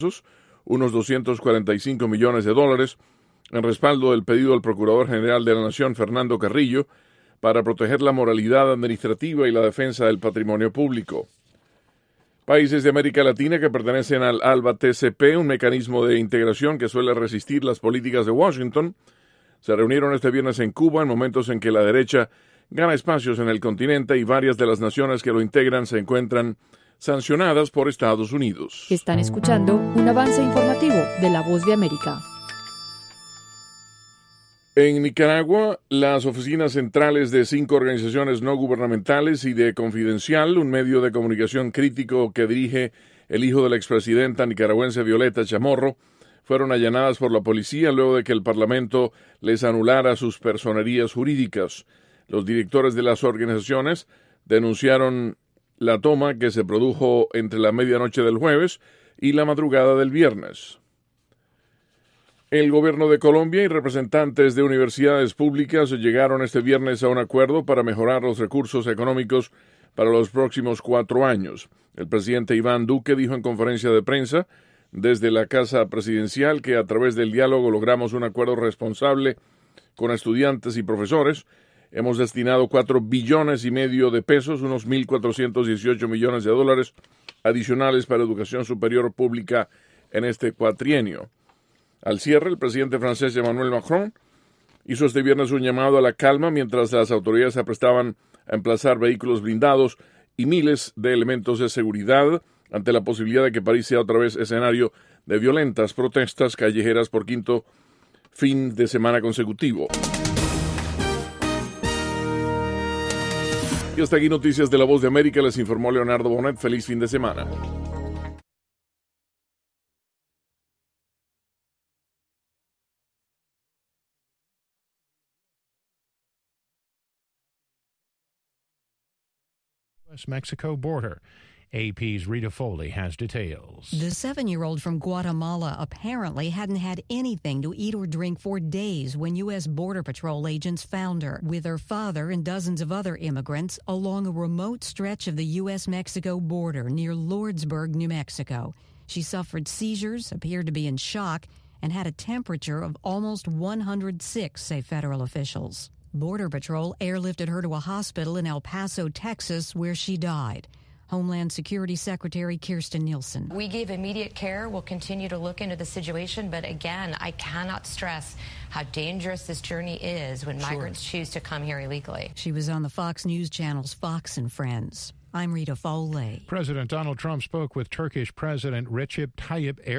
unos $245 millones en respaldo del pedido del Procurador General de la Nación, Fernando Carrillo, para proteger la moralidad administrativa y la defensa del patrimonio público. Países de América Latina que pertenecen al ALBA-TCP, un mecanismo de integración que suele resistir las políticas de Washington, se reunieron este viernes en Cuba en momentos en que la derecha gana espacios en el continente y varias de las naciones que lo integran se encuentran sancionadas por Estados Unidos. Están escuchando un avance informativo de La Voz de América. En Nicaragua, las oficinas centrales de 5 organizaciones no gubernamentales y de Confidencial, un medio de comunicación crítico que dirige el hijo de la expresidenta nicaragüense Violeta Chamorro, fueron allanadas por la policía luego de que el Parlamento les anulara sus personerías jurídicas. Los directores de las organizaciones denunciaron la toma que se produjo entre la medianoche del jueves y la madrugada del viernes. El gobierno de Colombia y representantes de universidades públicas llegaron este viernes a un acuerdo para mejorar los recursos económicos para los próximos 4 años. El presidente Iván Duque dijo en conferencia de prensa desde la Casa Presidencial que a través del diálogo logramos un acuerdo responsable con estudiantes y profesores. Hemos destinado $4,5 billones de pesos, unos $1,418 millones adicionales para educación superior pública en este cuatrienio. Al cierre, el presidente francés Emmanuel Macron hizo este viernes un llamado a la calma mientras las autoridades se aprestaban a emplazar vehículos blindados y miles de elementos de seguridad ante la posibilidad de que París sea otra vez escenario de violentas protestas callejeras por 5º fin de semana consecutivo. Y hasta aquí noticias de La Voz de América, les informó Leonardo Bonet. Feliz fin de semana. U.S.-Mexico border. AP's Rita Foley has details. The 7-year-old from Guatemala apparently hadn't had anything to eat or drink for days when U.S. Border Patrol agents found her with her father and dozens of other immigrants along a remote stretch of the U.S.-Mexico border near Lordsburg, New Mexico. She suffered seizures, appeared to be in shock, and had a temperature of almost 106, say federal officials. Border Patrol airlifted her to a hospital in El Paso, Texas, where she died. Homeland Security Secretary Kirstjen Nielsen. We gave immediate care. We'll continue to look into the situation. But again, I cannot stress how dangerous this journey is when migrants choose to come here illegally. She was on the Fox News channel's Fox and Friends. I'm Rita Foley. President Donald Trump spoke with Turkish President Recep Tayyip Erdogan.